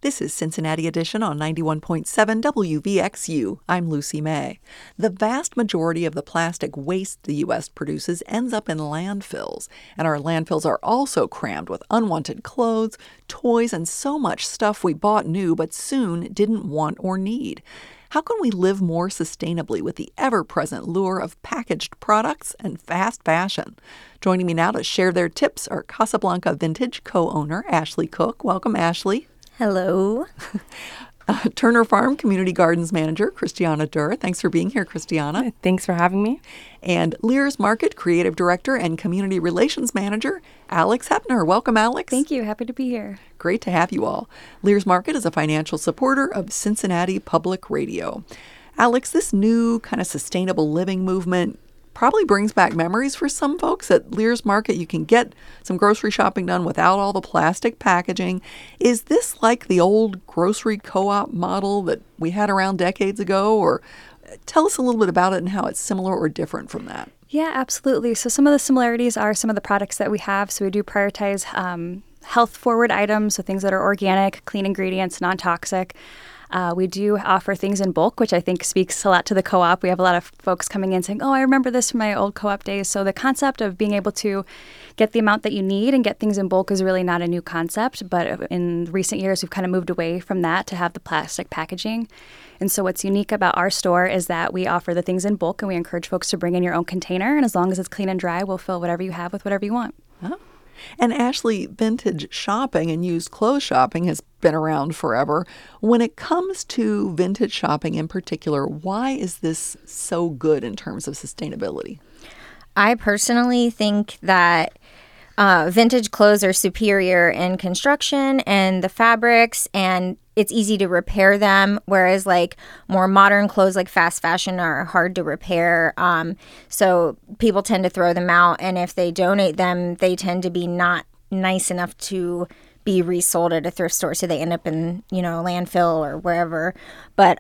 This is Cincinnati Edition on 91.7 WVXU. I'm Lucy May. The vast majority of the plastic waste the U.S. produces ends up in landfills, and our landfills are also crammed with unwanted clothes, toys, and so much stuff we bought new but soon didn't want or need. How can we live more sustainably with the ever-present lure of packaged products and fast fashion? Joining me now to share their tips are Casablanca Vintage co-owner Ashley Cook. Welcome, Ashley. Hello. Turner Farm Community Gardens Manager Christiana Durr. Thanks for being here, Christiana. Thanks for having me. And Lear's Market Creative Director and Community Relations Manager Alex Hepner. Welcome, Alex. Thank you. Happy to be here. Great to have you all. Lear's Market is a financial supporter of Cincinnati Public Radio. Alex, this new kind of sustainable living movement probably brings back memories for some folks. At Lear's Market, you can get some grocery shopping done without all the plastic packaging. Is this like the old grocery co-op model that we had around decades ago? Or tell us a little bit about it and how it's similar or different from that. Yeah, absolutely. So some of the similarities are some of the products that we have. So we do prioritize health-forward items, so things that are organic, clean ingredients, non-toxic. We do offer things in bulk, which I think speaks a lot to the co-op. We have a lot of folks coming in saying, oh, I remember this from my old co-op days. So the concept of being able to get the amount that you need and get things in bulk is really not a new concept. But in recent years, we've kind of moved away from that to have the plastic packaging. And so what's unique about our store is that we offer the things in bulk and we encourage folks to bring in your own container. And as long as it's clean and dry, we'll fill whatever you have with whatever you want. Oh. And Ashley, vintage shopping and used clothes shopping has been around forever. When it comes to vintage shopping in particular, why is this so good in terms of sustainability? I personally think that vintage clothes are superior in construction and the fabrics, and it's easy to repair them, whereas like more modern clothes like fast fashion are hard to repair. So people tend to throw them out, and if they donate them, they tend to be not nice enough to be resold at a thrift store, so they end up in, a landfill or wherever. But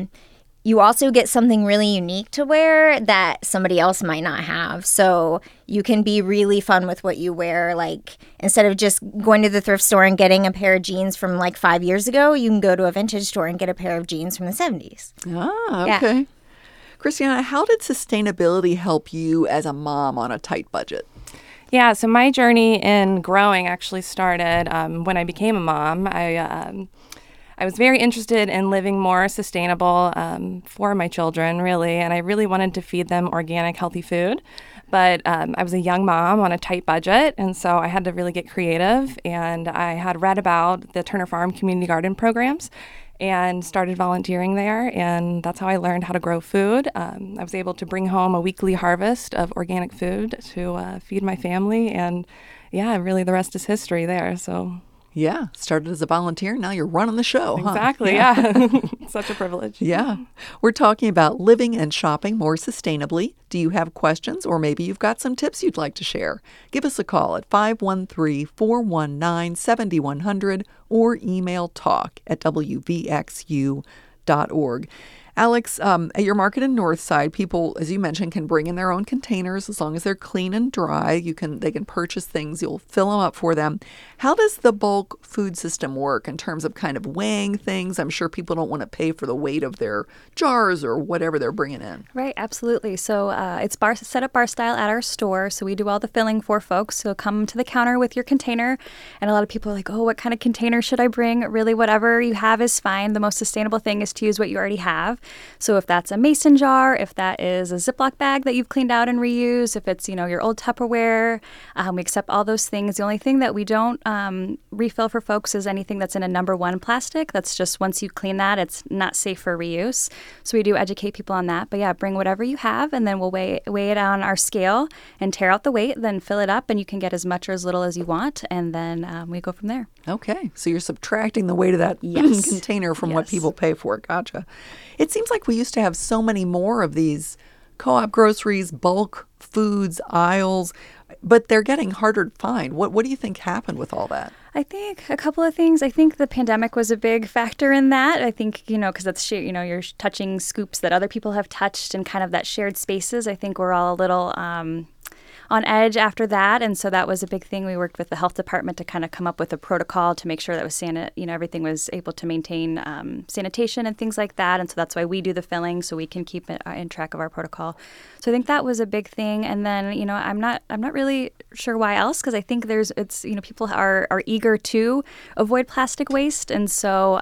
you also get something really unique to wear that somebody else might not have. So you can be really fun with what you wear. Like, instead of just going to the thrift store and getting a pair of jeans from like 5 years ago, you can go to a vintage store and get a pair of jeans from the 70s. Ah, okay. Yeah. Christiana, how did sustainability help you as a mom on a tight budget? Yeah, so my journey in growing actually started when I became a mom. I was very interested in living more sustainable for my children, really, and I really wanted to feed them organic, healthy food. But I was a young mom on a tight budget, and so I had to really get creative. And I had read about the Turner Farm Community Garden programs and started volunteering there, and that's how I learned how to grow food. I was able to bring home a weekly harvest of organic food to feed my family, and yeah, really the rest is history there, so... Yeah, started as a volunteer. Now you're running the show. Exactly, yeah. Such a privilege. Yeah. We're talking about living and shopping more sustainably. Do you have questions, or maybe you've got some tips you'd like to share? Give us a call at 513-419-7100 or email talk@wvxu.org. Alex, at your market in Northside, people, as you mentioned, can bring in their own containers as long as they're clean and dry. They can purchase things. You'll fill them up for them. How does the bulk food system work in terms of kind of weighing things? I'm sure people don't want to pay for the weight of their jars or whatever they're bringing in. Right, absolutely. So it's set up bar style at our store. So we do all the filling for folks. So come to the counter with your container. And a lot of people are like, oh, what kind of container should I bring? Really, whatever you have is fine. The most sustainable thing is to use what you already have. So if that's a mason jar, if that is a Ziploc bag that you've cleaned out and reused, if it's, your old Tupperware, we accept all those things. The only thing that we don't refill for folks is anything that's in a number 1 plastic. That's just once you clean that, it's not safe for reuse. So we do educate people on that. But yeah, bring whatever you have, and then we'll weigh it on our scale and tear out the weight, then fill it up, and you can get as much or as little as you want, and then we go from there. Okay, so you're subtracting the weight of that container from what people pay for. Gotcha. It seems like we used to have so many more of these co-op groceries, bulk foods, aisles, but they're getting harder to find. What do you think happened with all that? I think a couple of things. I think the pandemic was a big factor in that. I think, because that's, you're touching scoops that other people have touched and kind of that shared spaces. I think we're all a little on edge after that. And so that was a big thing. We worked with the health department to kind of come up with a protocol to make sure that was everything was able to maintain sanitation and things like that. And so that's why we do the filling, so we can keep it in track of our protocol. So I think that was a big thing. And then, I'm not really sure why else, because I think people are eager to avoid plastic waste. And so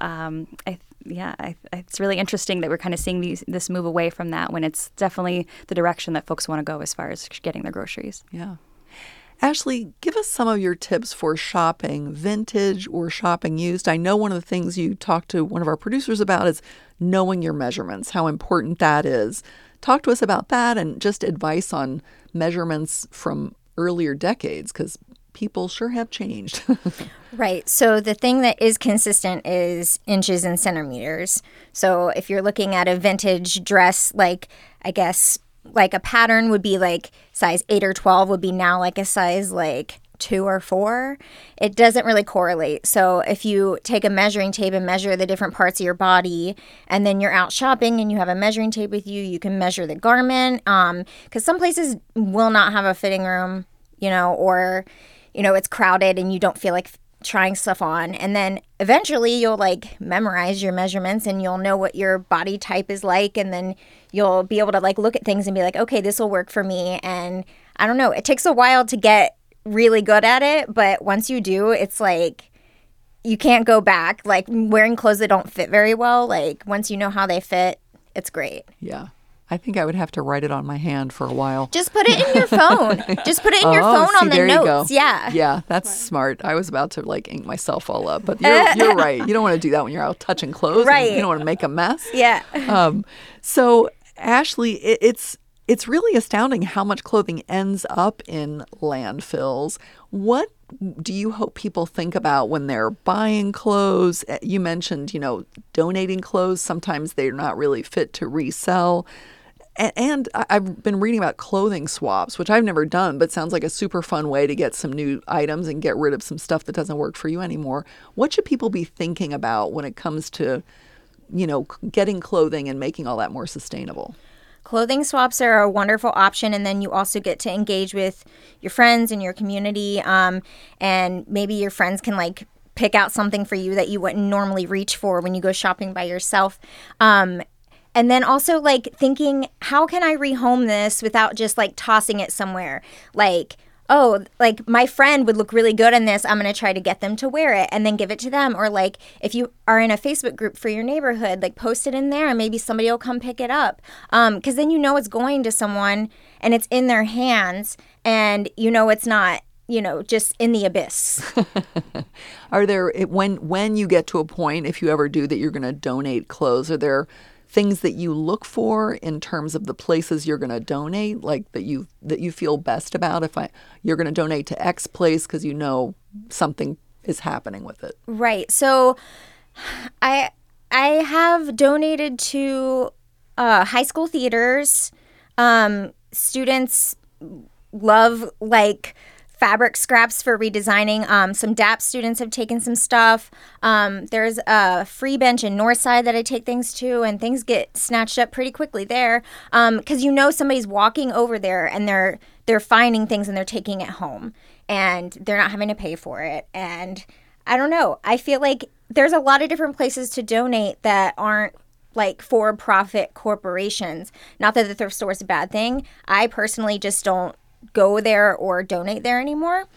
it's really interesting that we're kind of seeing this move away from that when it's definitely the direction that folks want to go as far as getting their groceries. Yeah. Ashley, give us some of your tips for shopping vintage or shopping used. I know one of the things you talked to one of our producers about is knowing your measurements, how important that is. Talk to us about that and just advice on measurements from earlier decades, because people sure have changed. Right. So the thing that is consistent is inches and centimeters. So if you're looking at a vintage dress, like I guess like a pattern would be like size 8 or 12 would be now like a size like 2 or 4. It doesn't really correlate. So if you take a measuring tape and measure the different parts of your body, and then you're out shopping and you have a measuring tape with you can measure the garment. Because some places will not have a fitting room, or it's crowded and you don't feel like trying stuff on. And then eventually you'll like memorize your measurements and you'll know what your body type is like. And then you'll be able to like look at things and be like, okay, this will work for me. And I don't know, it takes a while to get really good at it. But once you do, it's like you can't go back. Like wearing clothes that don't fit very well, like once you know how they fit, it's great. Yeah. I think I would have to write it on my hand for a while. Just put it in your phone. Just put it in your phone on the notes. Yeah. Yeah, that's smart. I was about to like ink myself all up, but you're right. You don't want to do that when you're out touching clothes. Right. You don't want to make a mess. Yeah. So Ashley, it's really astounding how much clothing ends up in landfills. What do you hope people think about when they're buying clothes? You mentioned, donating clothes. Sometimes they're not really fit to resell. And I've been reading about clothing swaps, which I've never done, but sounds like a super fun way to get some new items and get rid of some stuff that doesn't work for you anymore. What should people be thinking about when it comes to, getting clothing and making all that more sustainable? Clothing swaps are a wonderful option, and then you also get to engage with your friends and your community, and maybe your friends can like pick out something for you that you wouldn't normally reach for when you go shopping by yourself. And then also like thinking, how can I rehome this without just like tossing it somewhere? Like, oh, like my friend would look really good in this. I'm going to try to get them to wear it and then give it to them. Or like if you are in a Facebook group for your neighborhood, like post it in there and maybe somebody will come pick it up. Because then it's going to someone and it's in their hands and it's not, just in the abyss. Are there, when you get to a point, if you ever do, that you're going to donate clothes, are there things that you look for in terms of the places you're going to donate, like that you feel best about? If you're going to donate to X place because something is happening with it. Right. So I have donated to high school theaters. Students love like fabric scraps for redesigning. Some DAP students have taken some stuff. There's a free bench in Northside that I take things to, and things get snatched up pretty quickly there because somebody's walking over there and they're finding things and they're taking it home and they're not having to pay for it. And I don't know. I feel like there's a lot of different places to donate that aren't like for-profit corporations. Not that the thrift store is a bad thing. I personally just don't go there or donate there anymore.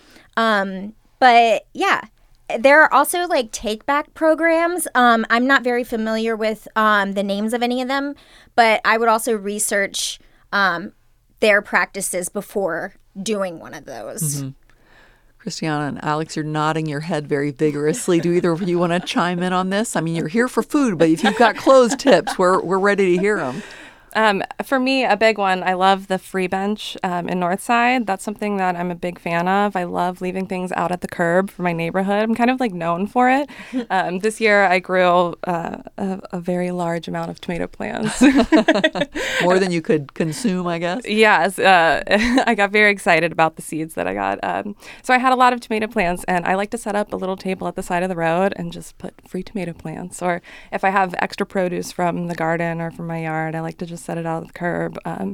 But yeah, there are also like take back programs. I'm not very familiar with the names of any of them, but I would also research their practices before doing one of those. Mm-hmm. Christiana and Alex, you're nodding your head very vigorously. Do either of you want to chime in on this? I mean, you're here for food, but if you've got clothes tips, we're ready to hear them. For me, a big one, I love the free bench in Northside. That's something that I'm a big fan of. I love leaving things out at the curb for my neighborhood. I'm kind of like known for it. This year, I grew a very large amount of tomato plants. More than you could consume, I guess? Yes. I got very excited about the seeds that I got. So I had a lot of tomato plants, and I like to set up a little table at the side of the road and just put free tomato plants. Or if I have extra produce from the garden or from my yard, I like to just set it out at the curb.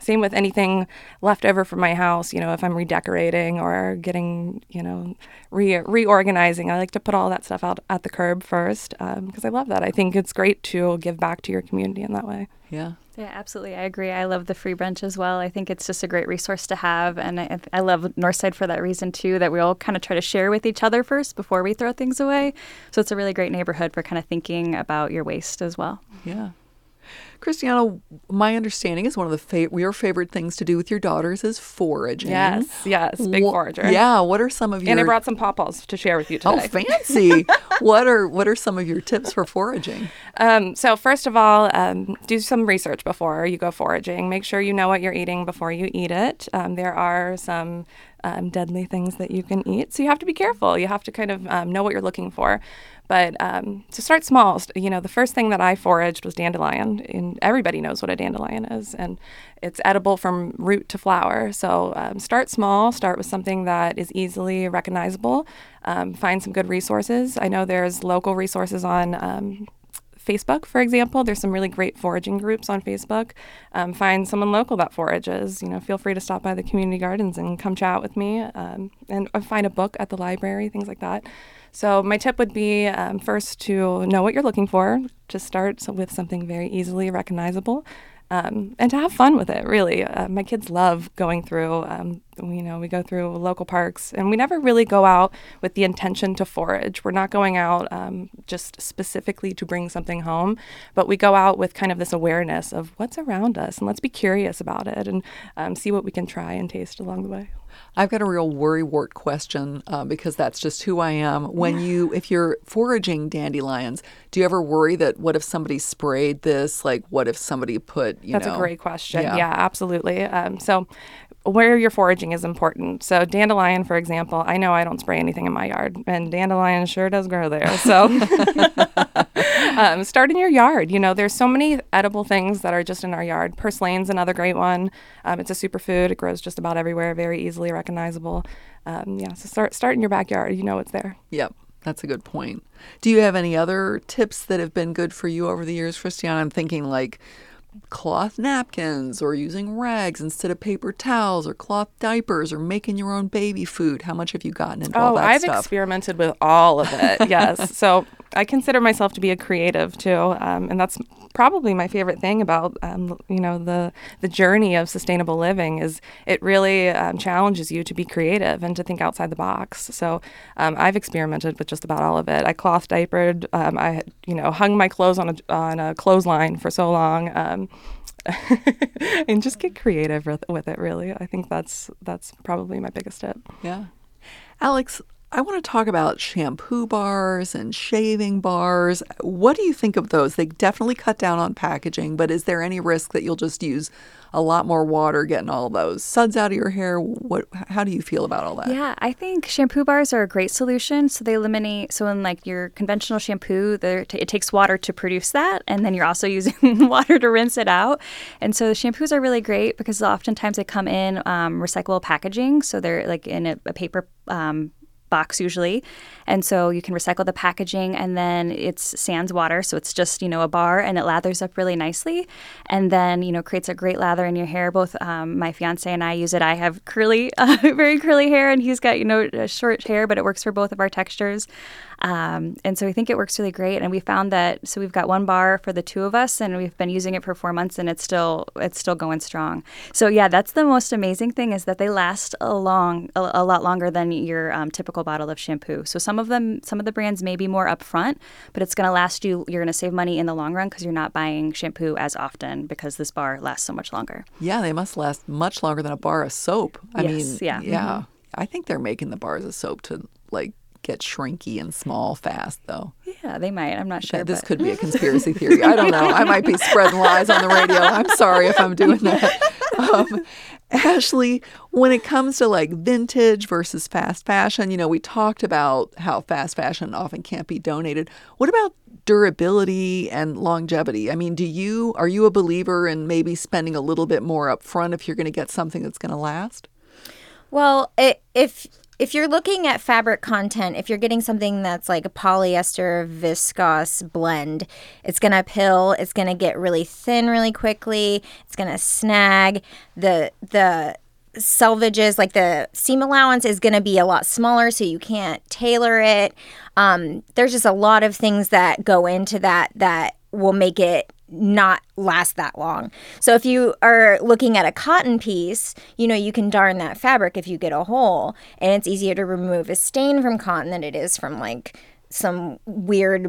Same with anything left over from my house. If I'm redecorating or getting, reorganizing, I like to put all that stuff out at the curb first because I love that. I think it's great to give back to your community in that way. Yeah. Yeah, absolutely. I agree. I love the free brunch as well. I think it's just a great resource to have. And I love Northside for that reason, too, that we all kind of try to share with each other first before we throw things away. So it's a really great neighborhood for kind of thinking about your waste as well. Yeah. Christiana, my understanding is one of your favorite things to do with your daughters is foraging. Yes, big forager. Yeah, what are some of your... And I brought some pawpaws to share with you today. Oh, fancy. What are some of your tips for foraging? So first of all, do some research before you go foraging. Make sure you know what you're eating before you eat it. There are some deadly things that you can eat, so you have to be careful. You have to kind of know what you're looking for. But to start small, the first thing that I foraged was dandelion, and everybody knows what a dandelion is, and it's edible from root to flower. So start small, start with something that is easily recognizable. Find some good resources. I know there's local resources on Facebook, for example. There's some really great foraging groups on Facebook. Find someone local that forages. Feel free to stop by the community gardens and come chat with me, and find a book at the library, things like that. So my tip would be first to know what you're looking for, to start with something very easily recognizable, and to have fun with it, really. My kids love going through, we go through local parks, and we never really go out with the intention to forage. We're not going out just specifically to bring something home, but we go out with kind of this awareness of what's around us, and let's be curious about it and see what we can try and taste along the way. I've got a real worrywart question because that's just who I am. If you're foraging dandelions, do you ever worry that what if somebody sprayed this? Like, what if somebody put, That's a great question. Yeah, absolutely. So where you're foraging is important. So dandelion, for example, I know I don't spray anything in my yard, and dandelion sure does grow there. So start in your yard. There's so many edible things that are just in our yard. Purslane's another great one. It's a superfood. It grows just about everywhere, very easily recognizable. So start in your backyard. It's there. Yep. That's a good point. Do you have any other tips that have been good for you over the years, Christiana? I'm thinking like cloth napkins or using rags instead of paper towels or cloth diapers or making your own baby food. How much have you gotten into all that stuff? I've experimented with all of it, yes. So I consider myself to be a creative too, and that's probably my favorite thing about the journey of sustainable living is it really challenges you to be creative and to think outside the box. So I've experimented with just about all of it. I cloth diapered. I hung my clothes on a clothesline for so long. And just get creative with it, really. I think that's probably my biggest tip. Yeah. Alex, I want to talk about shampoo bars and shaving bars. What do you think of those? They definitely cut down on packaging, but is there any risk that you'll just use a lot more water getting all those suds out of your hair? How do you feel about all that? Yeah, I think shampoo bars are a great solution. So they eliminate, so in like your conventional shampoo, it takes water to produce that, and then you're also using water to rinse it out. And so the shampoos are really great because oftentimes they come in recyclable packaging. So they're like in a paper box usually, and so you can recycle the packaging, and then it's sans water, so it's just a bar, and it lathers up really nicely, and then creates a great lather in your hair. Both my fiance and I use it. I have curly, very curly hair, and he's got short hair, but it works for both of our textures. And so I think it works really great. And we found that, so we've got one bar for the two of us, and we've been using it for 4 months, and it's still going strong. So yeah, that's the most amazing thing, is that they last a lot longer than your typical bottle of shampoo. So some of the brands may be more upfront, but it's going to last you. You're going to save money in the long run because you're not buying shampoo as often because this bar lasts so much longer. Yeah, they must last much longer than a bar of soap. Yeah. Mm-hmm. I think they're making the bars of soap to get shrinky and small fast, though. Yeah, they might. I'm not sure. This could be a conspiracy theory. I don't know. I might be spreading lies on the radio. I'm sorry if I'm doing that. Ashley, when it comes to vintage versus fast fashion, we talked about how fast fashion often can't be donated. What about durability and longevity? I mean, are you a believer in maybe spending a little bit more up front if you're going to get something that's going to last? Well, if if you're looking at fabric content, if you're getting something that's like a polyester viscose blend, it's going to pill, it's going to get really thin really quickly, it's going to snag. The selvages, like the seam allowance, is going to be a lot smaller, so you can't tailor it. There's just a lot of things that go into that will make it not last that long. So if you are looking at a cotton piece, you can darn that fabric if you get a hole, and it's easier to remove a stain from cotton than it is from like some weird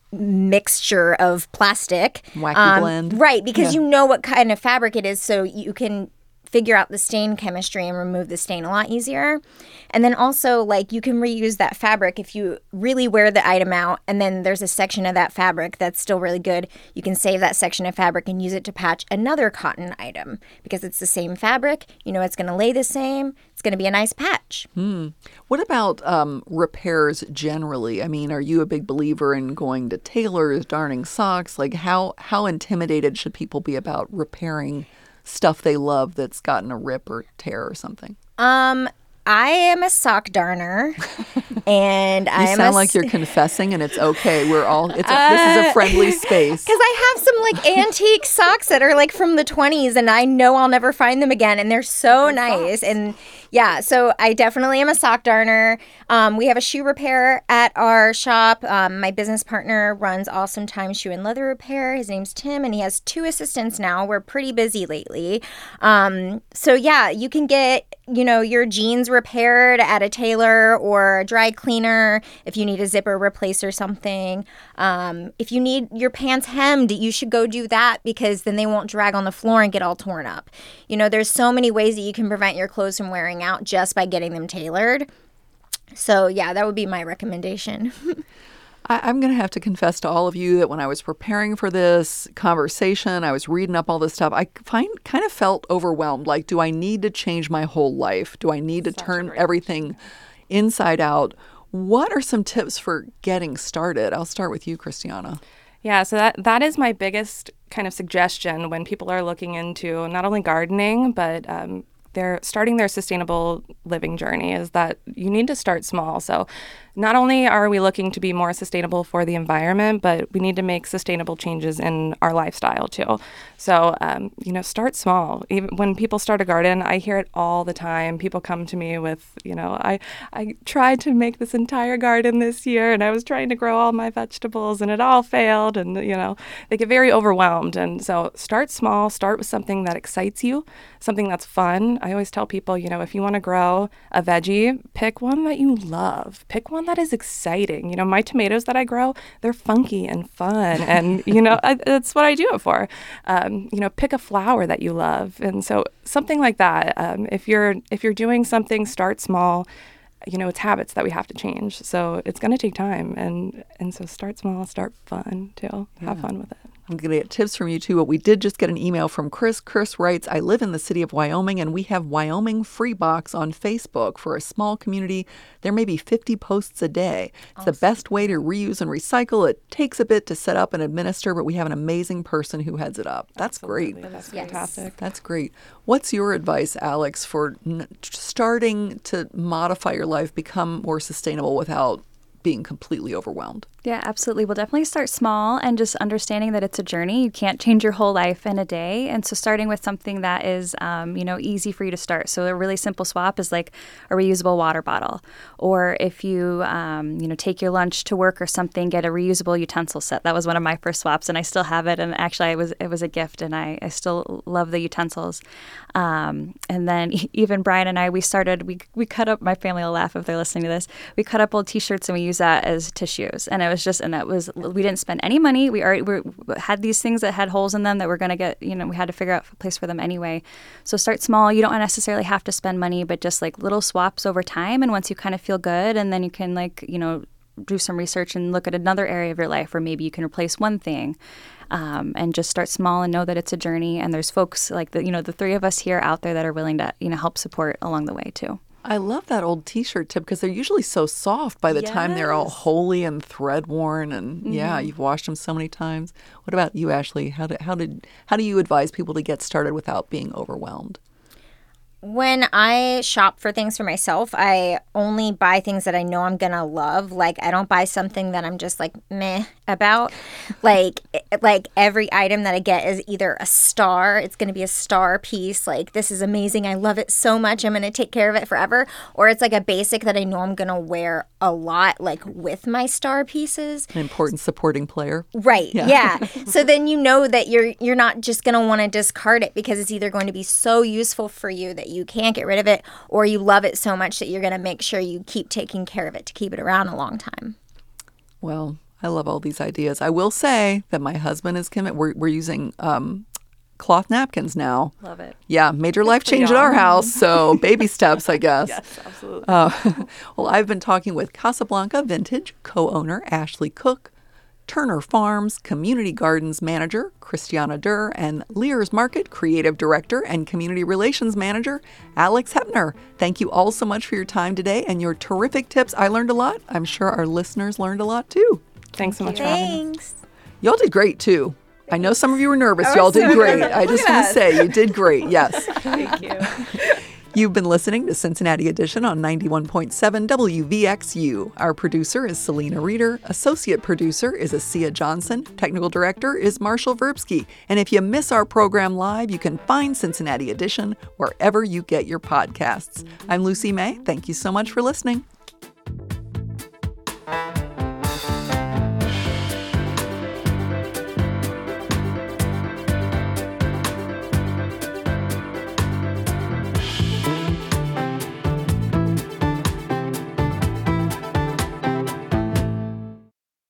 mixture of plastic. Wacky blend. Right, because you know what kind of fabric it is, so you can figure out the stain chemistry and remove the stain a lot easier. And then also, like, you can reuse that fabric if you really wear the item out, and then there's a section of that fabric that's still really good. You can save that section of fabric and use it to patch another cotton item because it's the same fabric. It's going to lay the same. It's going to be a nice patch. What about repairs generally? I mean, are you a big believer in going to tailors, darning socks? Like, how intimidated should people be about repairing stuff they love that's gotten a rip or tear or something? I am a sock darner, and you sound like you're confessing, and it's okay. We're all. This is a friendly space. Because I have some like antique socks that are like from the 20s, and I know I'll never find them again, and they're so nice. Socks. And yeah, so I definitely am a sock darner. We have a shoe repair at our shop. My business partner runs Awesome Time Shoe and Leather Repair. His name's Tim, and he has 2 assistants now. We're pretty busy lately. So yeah, you can get your jeans repaired at a tailor or a dry cleaner if you need a zipper replace or something. If you need your pants hemmed, you should go do that because then they won't drag on the floor and get all torn up. There's so many ways that you can prevent your clothes from wearing out just by getting them tailored. So yeah, that would be my recommendation. I'm going to have to confess to all of you that when I was preparing for this conversation, I was reading up all this stuff, I kind of felt overwhelmed. Like, do I need to change my whole life? Do I need to turn everything inside out? What are some tips for getting started? I'll start with you, Christiana. Yeah, so that is my biggest kind of suggestion when people are looking into not only gardening, but they're starting their sustainable living journey, is that you need to start small. So not only are we looking to be more sustainable for the environment, but we need to make sustainable changes in our lifestyle too. So, start small. Even when people start a garden, I hear it all the time. People come to me with, I tried to make this entire garden this year and I was trying to grow all my vegetables and it all failed. And, they get very overwhelmed. And so start small, start with something that excites you, something that's fun. I always tell people, if you want to grow a veggie, pick one that you love. Pick one that is exciting. My tomatoes that I grow, they're funky and fun. And, that's what I do it for. Pick a flower that you love. And so something like that. If you're doing something, start small. It's habits that we have to change. So it's going to take time. And so start small, start fun too. Have fun with it. I'm going to get tips from you, too. But we did just get an email from Chris. Chris writes, I live in the city of Wyoming, and we have Wyoming Free Box on Facebook. For a small community, there may be 50 posts a day. It's the best way to reuse and recycle. It takes a bit to set up and administer, but we have an amazing person who heads it up. That's Absolutely. great. That's fantastic. That's great. What's your advice, Alex, for starting to modify your life, become more sustainable without being completely overwhelmed? Yeah, absolutely. We'll definitely start small and just understanding that it's a journey. You can't change your whole life in a day. And so starting with something that is, easy for you to start. So a really simple swap is like a reusable water bottle. Or if you, take your lunch to work or something, get a reusable utensil set. That was one of my first swaps and I still have it. And actually it was a gift and I still love the utensils. And then even Brian and I, we cut up, my family will laugh if they're listening to this. We cut up old t-shirts and we use that as tissues. And we didn't spend any money. We had these things that had holes in them that we're going to get, we had to figure out a place for them anyway. So start small. You don't necessarily have to spend money, but just like little swaps over time. And once you kind of feel good, and then you can do some research and look at another area of your life where maybe you can replace one thing. And just start small and know that it's a journey. And there's folks like the 3 of us here out there that are willing to, help support along the way too. I love that old t-shirt tip because they're usually so soft by the time they're all holey and thread worn, and you've washed them so many times. What about you, Ashley? How do you advise people to get started without being overwhelmed? When I shop for things for myself, I only buy things that I know I'm gonna love. Like, I don't buy something that I'm just like meh about. Like every item that I get is either a star. It's gonna be a star piece. Like, this is amazing. I love it so much. I'm gonna take care of it forever. Or it's like a basic that I know I'm gonna wear a lot, like with my star pieces. An important supporting player. Right. Yeah. So then you know that you're not just gonna want to discard it because it's either going to be so useful for you that you can't get rid of it, or you love it so much that you're going to make sure you keep taking care of it to keep it around a long time. Well, I love all these ideas. I will say that my husband is committed. We're using cloth napkins now. Love it. Yeah, major life change at our house. So baby steps, I guess. Yes, absolutely. Well, I've been talking with Casablanca Vintage co-owner Ashley Cook, Turner Farms Community Gardens Manager Christiana Durr, and Lear's Market Creative Director and Community Relations Manager Alex Hepner. Thank you all so much for your time today and your terrific tips. I learned a lot. I'm sure our listeners learned a lot too. Thanks so much for having us. Thanks. Y'all did great too. I know some of you were nervous. Y'all did great. I just want to say you did great. Yes. Thank you. You've been listening to Cincinnati Edition on 91.7 WVXU. Our producer is Selena Reeder. Associate producer is Asia Johnson. Technical director is Marshall Verbsky. And if you miss our program live, you can find Cincinnati Edition wherever you get your podcasts. I'm Lucy May. Thank you so much for listening.